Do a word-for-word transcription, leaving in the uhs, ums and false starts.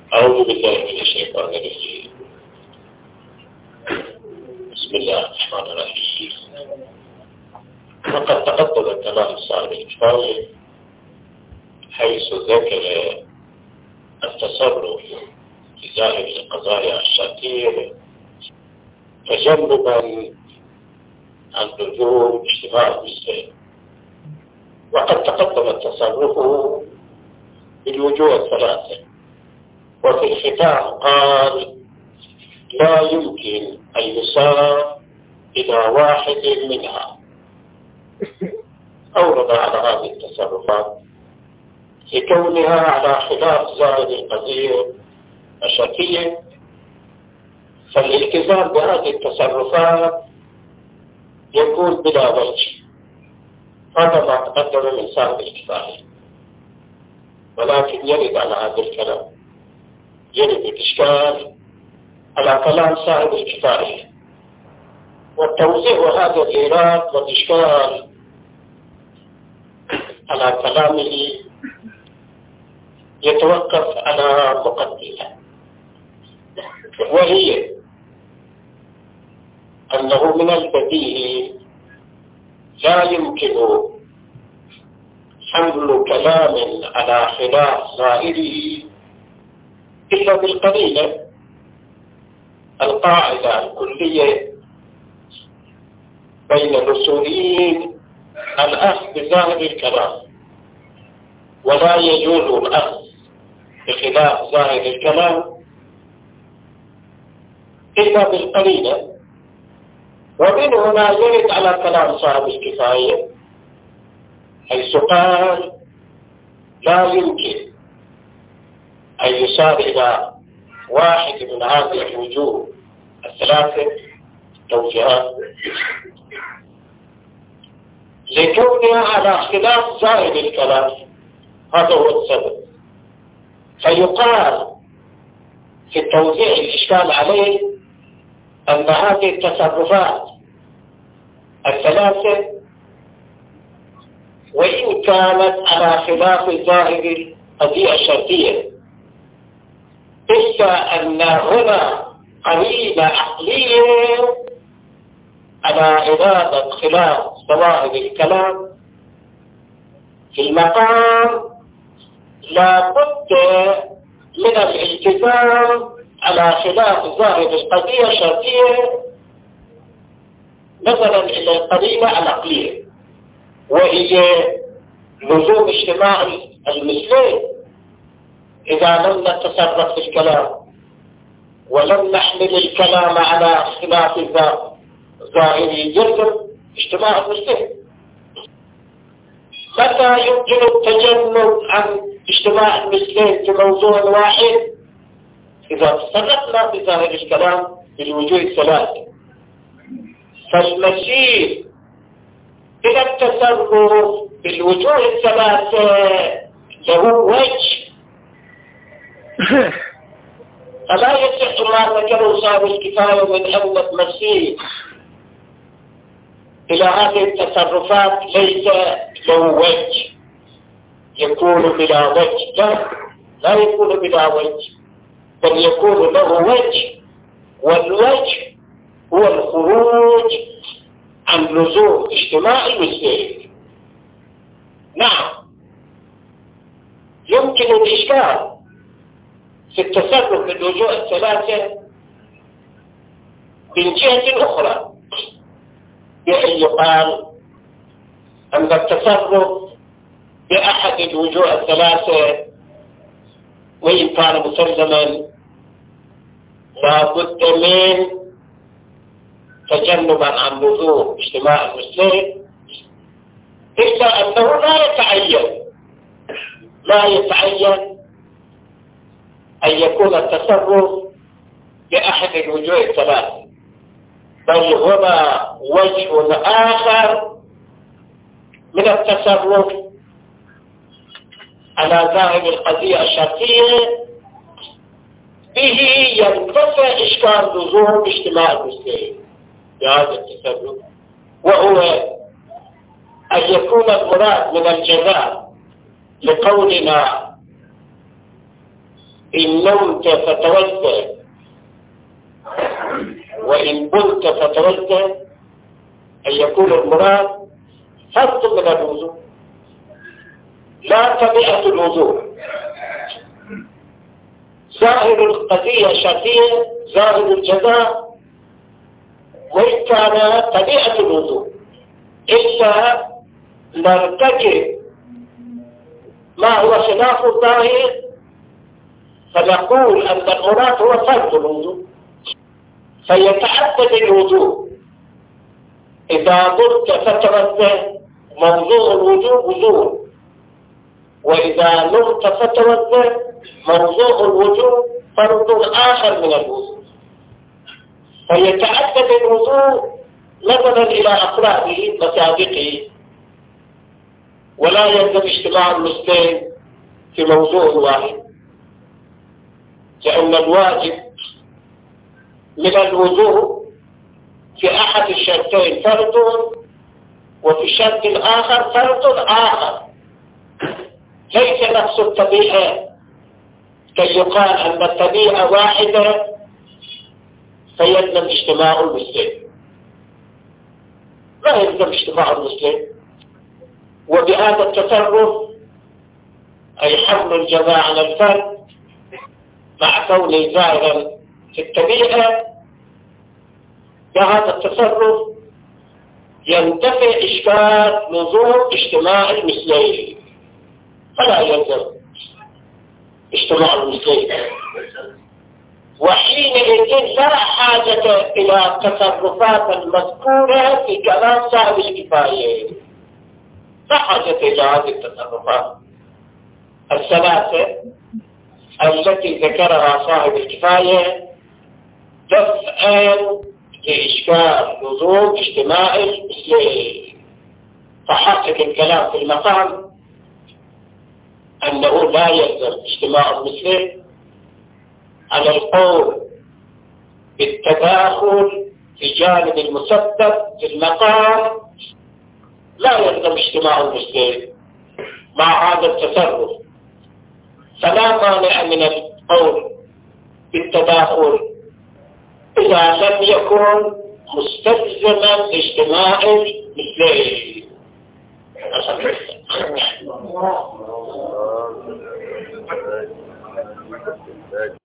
أعوذ بالله من الشيطان الرجيم. بسم الله الرحمن الرحيم. وقد تقدم الكلام الصالح الكفاية حيث ذكر التصرف في ظاهر القضايا الشرعية تجنبا عن لزوم اجتماع المسلمين، وقد تقدم التصرف بالوجوه الثلاثة، وفي الختام قال لا يمكن أن يصار إلى واحد منها. أورد على هذه التصرفات لكونها على خلاف ظاهر القضية الشرعية، فالالتزام بهذه التصرفات يكون بلا وجه. هذا ما تقدم من صاحب الكفاية، ولكن يرد على هذا الكلام، يرد الإشكال على كلام صاحب الكفاية، والتوزيع هذا الإيراد والإشكال على كلامه يتوقف على مقدمة، وهي أنه من البديهي لا يمكن حمل كلام على خلاف ظاهره إلا بالقرينة. القاعدة الكلية بين الأصوليين الأخذ بظاهر الكلام، ولا يجوز الأخذ بخلاف ظاهر الكلام إلا بالقرينة. ومن هنا يرد على كلام صاحب الكفاية حيث قال لا يمكن أن يصار إلى واحد من هذه الوجوه الثلاثة توجيهات لكونها على خلاف ظاهر الكلام. هذا هو السبب. فيقال في التوزيع الإشكال عليه أن هذه التصرفات الثلاثة وإن كانت على خلاف ظاهر القضية الشرعية، إلا أن هنا قرينة عقلية على إرادة خلاف ظواهر الكلام في المقام لا بد من الالتزام على خلاف ظاهر القضية الشرعية نظرا إلى القرينة العقلية، وهي لزوم اجتماع المثلين. إذا لم نتصرف في الكلام ولم نحمل الكلام على خلاف ظاهره يلزم اجتماع المثلين. متى يمكن التجنب عن اجتماع المثلين في موضوع واحد؟ إذا تصرفنا في ظاهر الكلام بالوجوه الثلاثة. فالمسير إلى التصرف بالوجوه الثلاثة له وجه، فلا يصح ما ذكره صاحب الكفاية من أن المسير إلى هذه التصرفات ليس له وجه، يكون بلا وجه. لا, لا يكون بلا وجه، بل يكون له وجه، والوجه هو الخروج عن لزوم اجتماع المثلين. نعم، يمكن الإشكال في التصرف بالوجوه الثلاثة من جهة أخرى، بأن يقال أن التصرف بأحد الوجوه الثلاثة وإن كان مسلما لا بد من تجنبا عن لزوم اجتماع المثلين، إلا أنه لا يتعين لا يتعين أن يكون التصرف بأحد الوجوه الثلاثة، بل هنا وجه آخر من التصرف على ظاهر القضية الشرعية به ينتفع إشكال لزوم اجتماع المثلين بهذا التصرف، وهو أن يكون المراد من الجزاء لقولنا إن نمت فتوضأ وإن قلت فتوضأ، أن يكون المراد فرض من الوضوء لا طبيعة الوضوء. ظاهر القضية شرطية، ظاهر الجزاء وإن كان طبيعة الوضوء، إلا نرتكب ما هو خلاف الظاهر فنقول أن المراد هو فرض الوضوء، فيتعدد الوضوء. إذا قلت فتوضأ موضوع الوضوء وضوء، وإذا نمت فتوضأ موضوع الوضوء فرض آخر من الوضوء، فيتعدد الوضوء نظرا إلى أفراده مصادقه، ولا يلزم اجتماع المسلمين في موضوع واحد، لأن الواجب من الوضوء في أحد الشرطين فرض، وفي الشرط الآخر فرض آخر، ليس نفس الطبيعة كي يقال أن الطبيعة واحدة فيلزم اجتماع المسلم. لا يلزم اجتماع المسلم. وبهذا التصرف أي حمل الجزاء على الفرد مع كونه ظاهرا في الطبيعة، بهذا التصرف ينتفي إشكال لزوم اجتماع المسلمين، فلا يلزم اجتماع المسلمين. وحينئذ لا حاجة إلى التصرفات المذكورة في كلام صاحب الكفاية، لا حاجة إلى هذه التصرفات الثلاثة التي ذكرها صاحب الكفاية دفعا لإشكال لزوم اجتماع المسلمين. فحقق الكلام في المقام أنه لا يلزم اجتماع المسلمين على القول بالتداخل في جانب المسبب في المقام، لا يلزم اجتماع المسلمين مع هذا التصرف، فلا مانع من القول بالتداخل إذا لم يكن مستلزما لاجتماع المسلمين.